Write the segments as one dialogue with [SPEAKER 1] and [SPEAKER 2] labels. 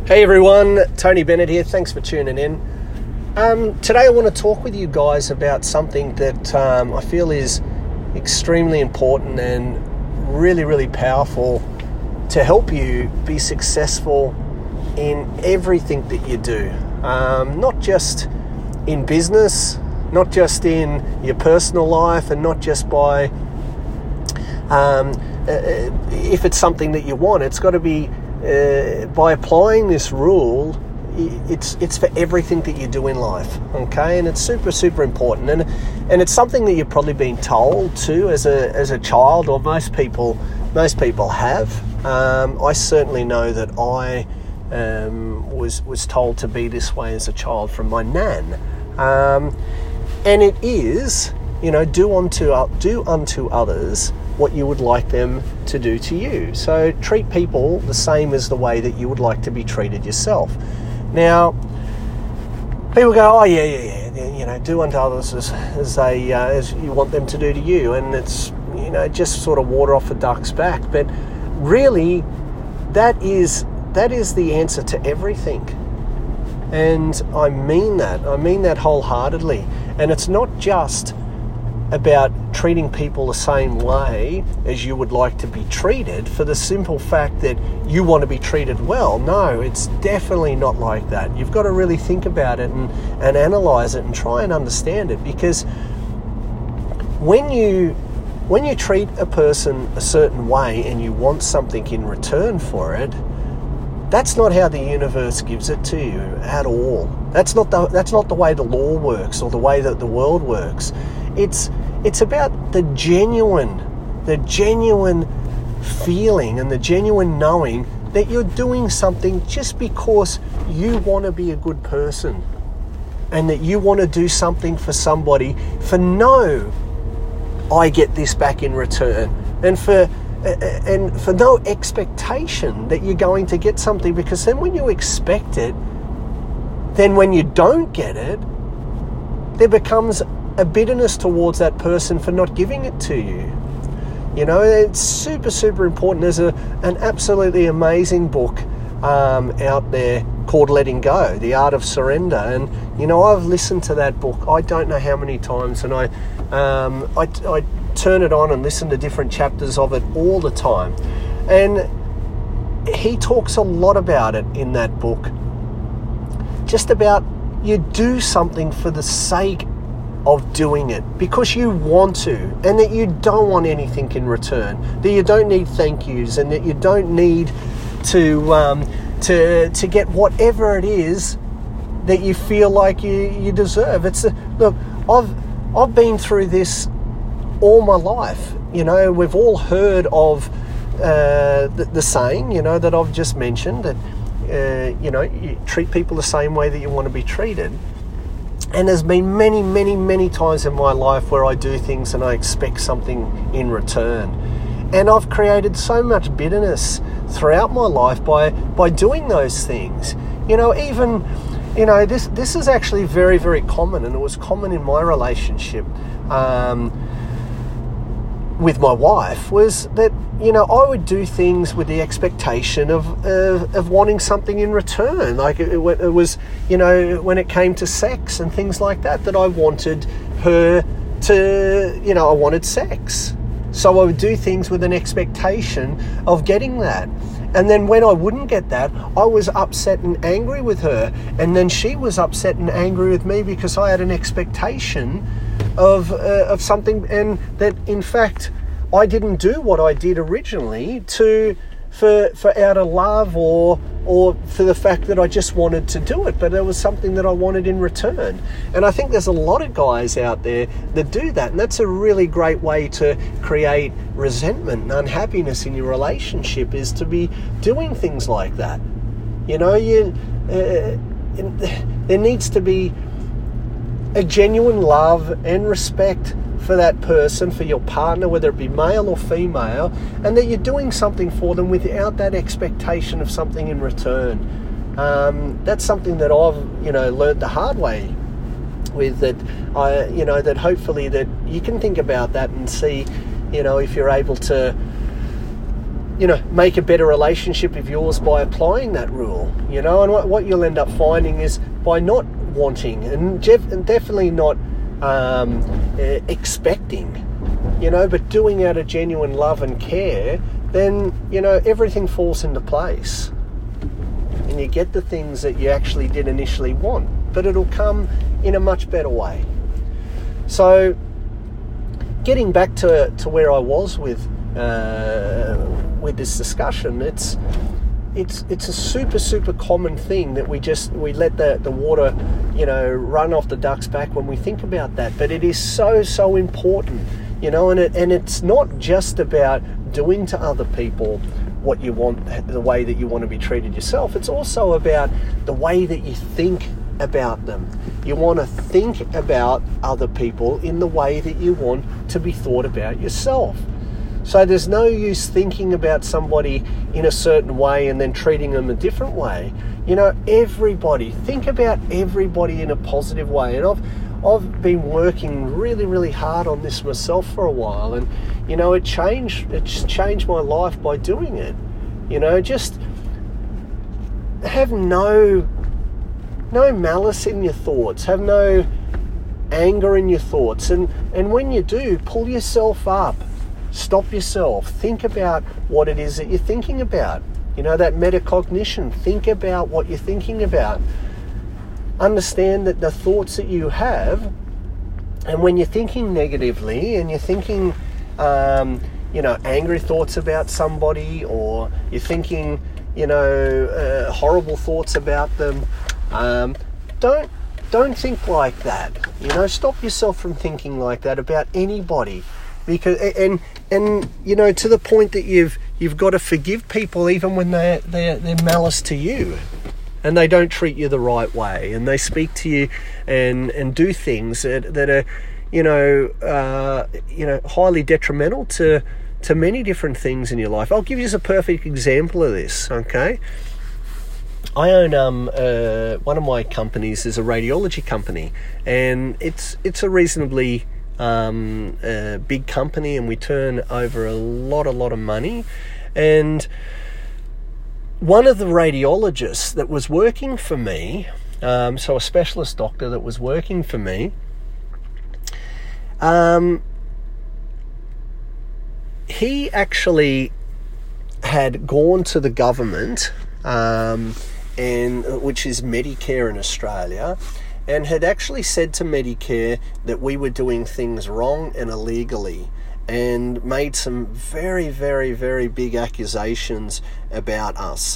[SPEAKER 1] Hey everyone, Tony Bennett here. Thanks for tuning in. Today I want to talk with you guys about something that I feel is extremely important and really, really powerful to help you be successful in everything that you do. Not just in business, not just in your personal life, and not just by if it's something that you want. It's got to be by applying this rule. It's for everything that you do in life, okay? And it's super, super important, and it's something that you've probably been told to as a child, or most people have. I certainly know that I was told to be this way as a child from my nan, and it is, do unto others what you would like them to do to you. So treat people the same as the way that you would like to be treated yourself. Now, people go, oh yeah, do unto others as you want them to do to you, and it's just sort of water off a duck's back. But really, that is the answer to everything, and I mean that wholeheartedly. And it's not just about treating people the same way as you would like to be treated for the simple fact that you want to be treated well. No, it's definitely not like that. You've got to really think about it and analyze it and try and understand it, because when you treat a person a certain way and you want something in return for it, that's not how the universe gives it to you at all. That's not the way the law works or the way that the world works. It's about the genuine feeling and the genuine knowing that you're doing something just because you want to be a good person, and that you want to do something for somebody for I get this back in return, and for no expectation that you're going to get something, because then when you expect it, then when you don't get it, there becomes a bitterness towards that person for not giving it to you. It's super, super important. There's an absolutely amazing book out there called Letting Go, The Art of Surrender. And, I've listened to that book I don't know how many times, and I turn it on and listen to different chapters of it all the time. And he talks a lot about it in that book, just about you do something for the sake of doing it because you want to, and that you don't want anything in return, that you don't need thank yous, and that you don't need to get whatever it is that you feel like you deserve. Look, I've been through this all my life. We've all heard of the saying, that I've just mentioned, that you treat people the same way that you want to be treated. And there's been many, many, many times in my life where I do things and I expect something in return. And I've created so much bitterness throughout my life by doing those things. This is actually very, very common, and it was common in my relationship with my wife, was that, I would do things with the expectation of wanting something in return. Like it was, when it came to sex and things like that I wanted her to, I wanted sex. So I would do things with an expectation of getting that. And then when I wouldn't get that, I was upset and angry with her. And then she was upset and angry with me because I had an expectation of something, and that in fact I didn't do what I did originally for out of love or for the fact that I just wanted to do it, but there was something that I wanted in return. And I think there's a lot of guys out there that do that, and that's a really great way to create resentment and unhappiness in your relationship, is to be doing things like that. There needs to be a genuine love and respect for that person, for your partner, whether it be male or female, and that you're doing something for them without that expectation of something in return. That's something that I've learned the hard way with, that hopefully that you can think about that and see, if you're able to make a better relationship of yours by applying that rule, and what you'll end up finding is by not wanting and definitely not expecting, but doing out of genuine love and care, then, everything falls into place. And you get the things that you actually did initially want, but it'll come in a much better way. So, getting back to where I was with this discussion, it's a super common thing that we let the water, run off the duck's back when we think about that. But it is so important, and it's not just about doing to other people what you want, the way that you want to be treated yourself. It's also about the way that you think about them. You want to think about other people in the way that you want to be thought about yourself. So there's no use thinking about somebody in a certain way and then treating them a different way. Think about everybody in a positive way. And I've been working really hard on this myself for a while, and it's changed my life by doing it. Just have no malice in your thoughts, have no anger in your thoughts, and when you do, pull yourself up, stop yourself, think about what it is that you're thinking about. That metacognition. Think about what you're thinking about. Understand that the thoughts that you have, and when you're thinking negatively and you're thinking angry thoughts about somebody, or you're thinking horrible thoughts about them, don't think like that. Stop yourself from thinking like that about anybody, because and to the point that you've got to forgive people even when they're malice to you, and they don't treat you the right way, and they speak to you and do things that are highly detrimental to many different things in your life. I'll give you a perfect example of this. Okay, I own one of my companies is a radiology company, and it's a reasonably big company, and we turn over a lot of money. And one of the radiologists that was working for me, so a specialist doctor that was working for me, he actually had gone to the government, and which is Medicare in Australia, and had actually said to Medicare that we were doing things wrong and illegally, and made some very big accusations about us,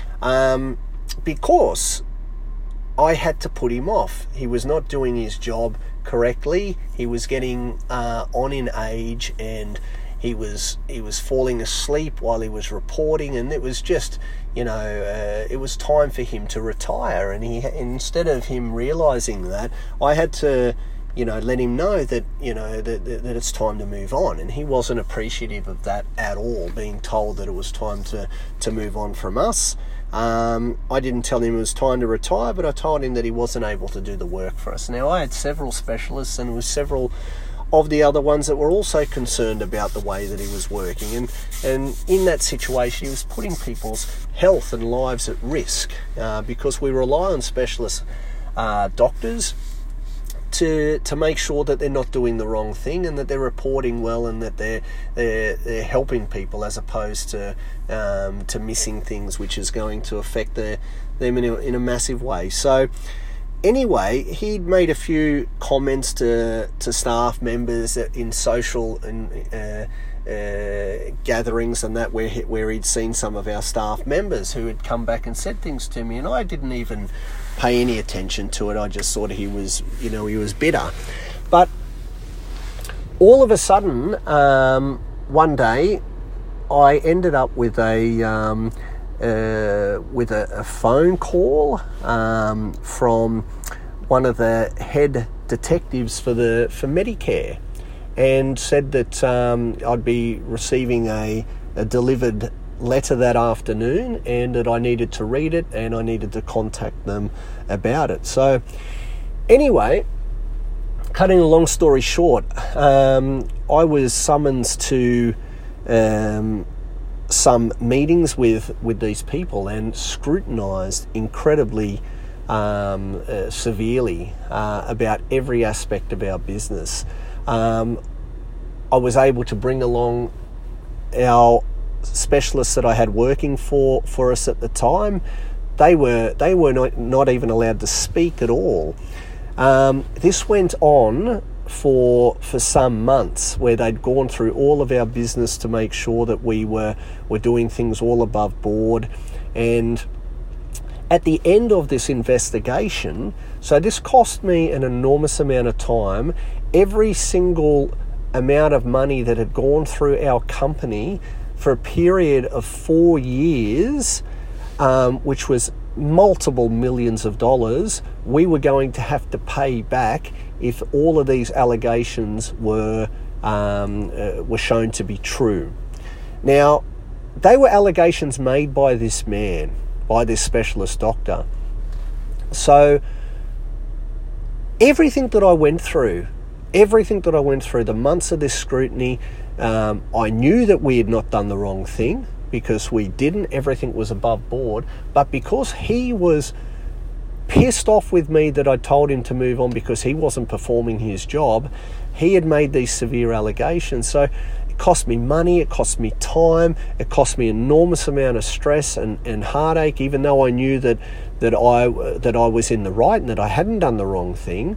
[SPEAKER 1] because I had to put him off. He was not doing his job correctly. He was getting on in age, and he was falling asleep while he was reporting, and it was just, it was time for him to retire. And instead of him realizing that, I had to, let him know that, that it's time to move on. And he wasn't appreciative of that at all, being told that it was time to move on from us. I didn't tell him it was time to retire, but I told him that he wasn't able to do the work for us. Now, I had several specialists, and it was several of the other ones that were also concerned about the way that he was working. And in that situation, he was putting people's health and lives at risk, because we rely on specialist doctors to make sure that they're not doing the wrong thing, and that they're reporting well, and that they're helping people, as opposed to missing things, which is going to affect them in a massive way. So anyway, he'd made a few comments to staff members in social and gatherings and that, where he'd seen some of our staff members who had come back and said things to me, and I didn't even pay any attention to it. I just thought he was bitter. But all of a sudden, one day, I ended up with a phone call from one of the head detectives for Medicare, and said that I'd be receiving a delivered letter that afternoon, and that I needed to read it, and I needed to contact them about it. So anyway, cutting a long story short, I was summoned to some meetings with these people and scrutinised incredibly severely about every aspect of our business. I was able to bring along our specialists that I had working for us at the time. They were not even allowed to speak at all. This went on for some months, where they'd gone through all of our business to make sure that we were doing things all above board. And at the end of this investigation, so this cost me an enormous amount of time. Every single amount of money that had gone through our company for a period of 4 years, which was multiple millions of dollars, we were going to have to pay back if all of these allegations were shown to be true. Now, they were allegations made by this man, by this specialist doctor. So everything that I went through, the months of this scrutiny, I knew that we had not done the wrong thing, because we didn't. Everything was above board. But because he was pissed off with me that I told him to move on because he wasn't performing his job, he had made these severe allegations. So it cost me money, it cost me time, it cost me an enormous amount of stress and heartache, even though I knew that I was in the right and that I hadn't done the wrong thing.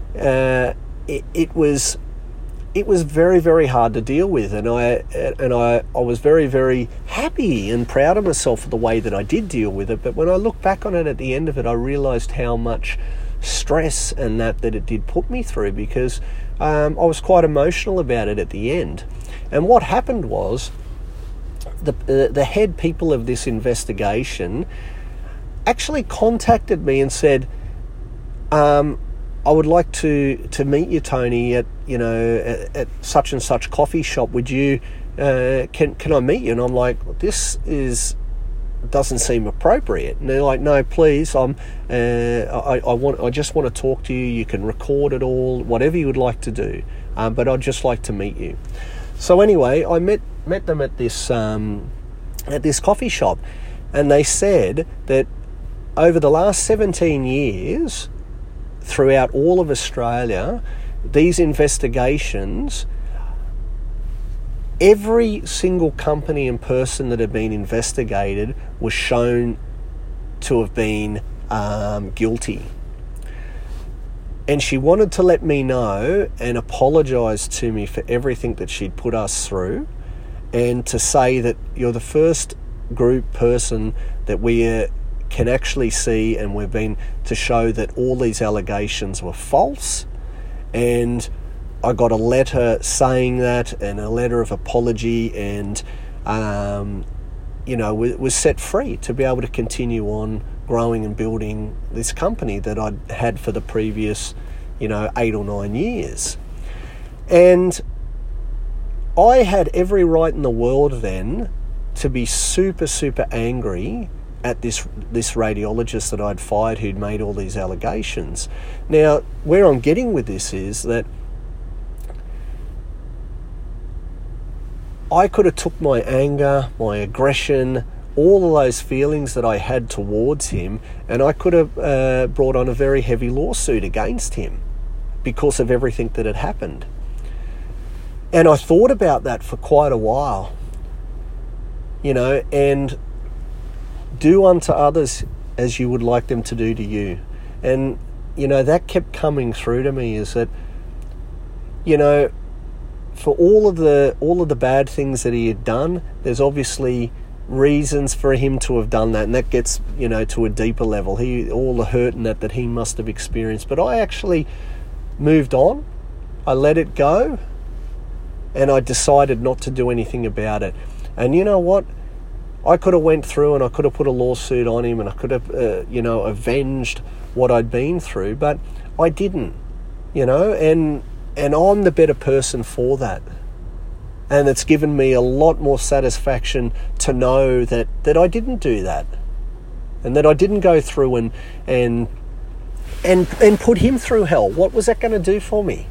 [SPEAKER 1] It was very, very hard to deal with, and I was very, very happy and proud of myself for the way that I did deal with it. But when I look back on it at the end of it, I realised how much stress and that it did put me through, because I was quite emotional about it at the end. And what happened was the head people of this investigation actually contacted me and said, I would like to meet you, Tony, at such and such coffee shop. Would you can I meet you? And I'm like, this doesn't seem appropriate. And they're like, no, please, I just want to talk to you. You can record it all, whatever you would like to do, but I'd just like to meet you. So anyway, I met them at this coffee shop, and they said that over the last 17 years, throughout all of Australia, these investigations, every single company and person that had been investigated was shown to have been guilty. And she wanted to let me know and apologise to me for everything that she'd put us through, and to say that you're the first person that we can actually see, and we've been to show that all these allegations were false. And I got a letter saying that, and a letter of apology, and was set free to be able to continue on growing and building this company that I'd had for the previous 8 or 9 years. And I had every right in the world then to be super, super angry at this radiologist that I'd fired, who'd made all these allegations. Now, where I'm getting with this is that I could have took my anger, my aggression, all of those feelings that I had towards him, and I could have brought on a very heavy lawsuit against him because of everything that had happened. And I thought about that for quite a while, and do unto others as you would like them to do to you. And, that kept coming through to me, is that, for all of the bad things that he had done, there's obviously reasons for him to have done that, and that gets, to a deeper level. All the hurt and that he must have experienced. But I actually moved on. I let it go, and I decided not to do anything about it. And you know what? I could have went through and I could have put a lawsuit on him, and I could have, avenged what I'd been through, but I didn't, and I'm the better person for that. And it's given me a lot more satisfaction to know that I didn't do that, and that I didn't go through and put him through hell. What was that going to do for me?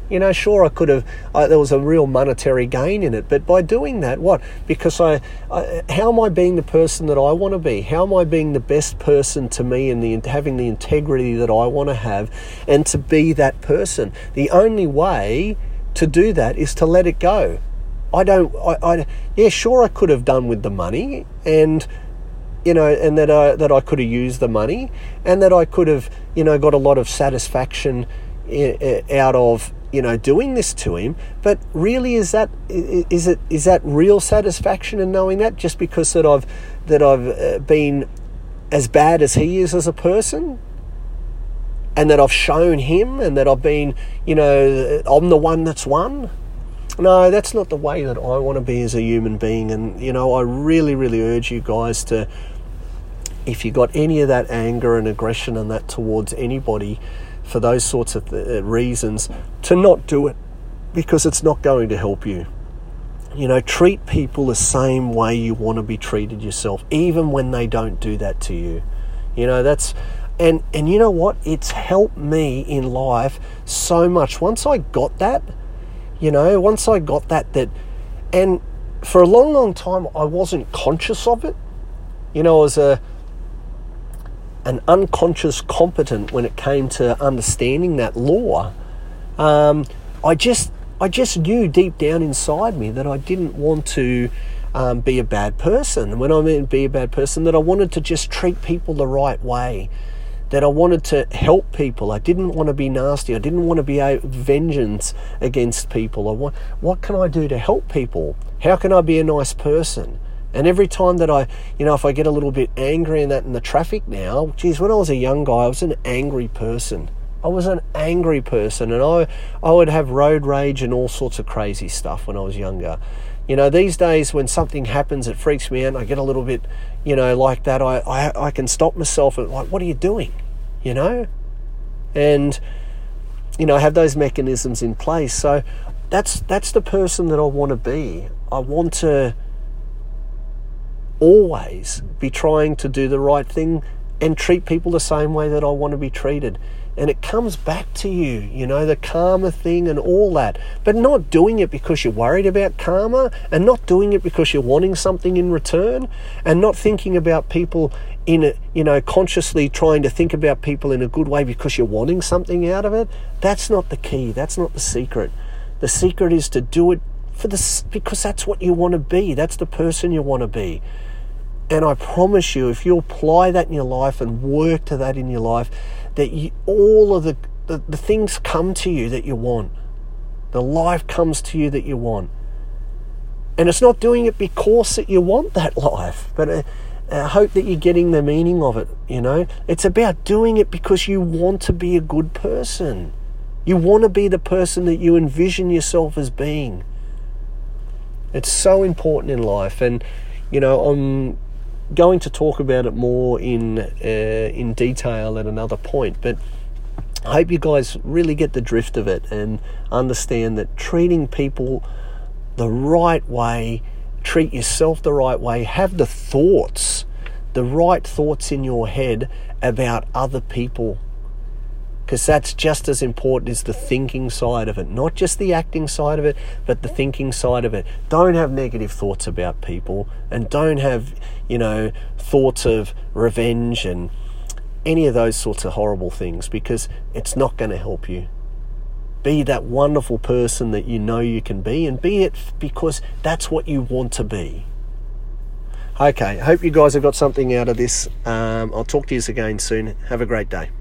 [SPEAKER 1] Sure, I could have, there was a real monetary gain in it, but by doing that, what? Because how am I being the person that I want to be? How am I being the best person to me and having the integrity that I want to have and to be that person? The only way to do that is to let it go. Sure, I could have done with the money and that I could have used the money and that I could have, got a lot of satisfaction out of, doing this to him. But really, is that real satisfaction in knowing that just because that I've been as bad as he is as a person? And that I've shown him and that I've been, I'm the one that's won? No, that's not the way that I want to be as a human being. And, I really, really urge you guys to, if you got any of that anger and aggression and that towards anybody for those sorts of reasons, to not do it, because it's not going to help you. Treat people the same way you want to be treated yourself, even when they don't do that to you. And you know what? It's helped me in life so much. Once I got that, and for a long, long time, I wasn't conscious of it. I was an unconscious competent when it came to understanding that law. I just knew deep down inside me that I didn't want to be a bad person. When I mean be a bad person, that I wanted to just treat people the right way, that I wanted to help people. I didn't want to be nasty. I didn't want to be vengeance against people. What can I do to help people? How can I be a nice person? And every time that if I get a little bit angry and that in the traffic now, when I was a young guy, I was an angry person. And I would have road rage and all sorts of crazy stuff when I was younger. These days when something happens, it freaks me out, and I get a little bit, like that. I can stop myself and what are you doing? And, have those mechanisms in place. So that's the person that I want to be. I want to always be trying to do the right thing and treat people the same way that I want to be treated. And it comes back to you, the karma thing and all that. But not doing it because you're worried about karma, and not doing it because you're wanting something in return, and not thinking about people consciously trying to think about people in a good way because you're wanting something out of it. That's not the key. That's not the secret. The secret is to do it because that's what you want to be. That's the person you want to be. And I promise you, if you apply that in your life and work to that in your life, that all of the things come to you that you want. The life comes to you that you want. And it's not doing it because that you want that life, but I hope that you're getting the meaning of it, It's about doing it because you want to be a good person. You want to be the person that you envision yourself as being. It's so important in life. And, I'm going to talk about it more in detail at another point, but I hope you guys really get the drift of it and understand that treating people the right way, treat yourself the right way, have the right thoughts in your head about other people, because that's just as important as the thinking side of it, not just the acting side of it, but the thinking side of it. Don't have negative thoughts about people, and don't have, thoughts of revenge and any of those sorts of horrible things, because it's not going to help you. Be that wonderful person that you can be, and be it because that's what you want to be. Okay, I hope you guys have got something out of this. I'll talk to you again soon. Have a great day.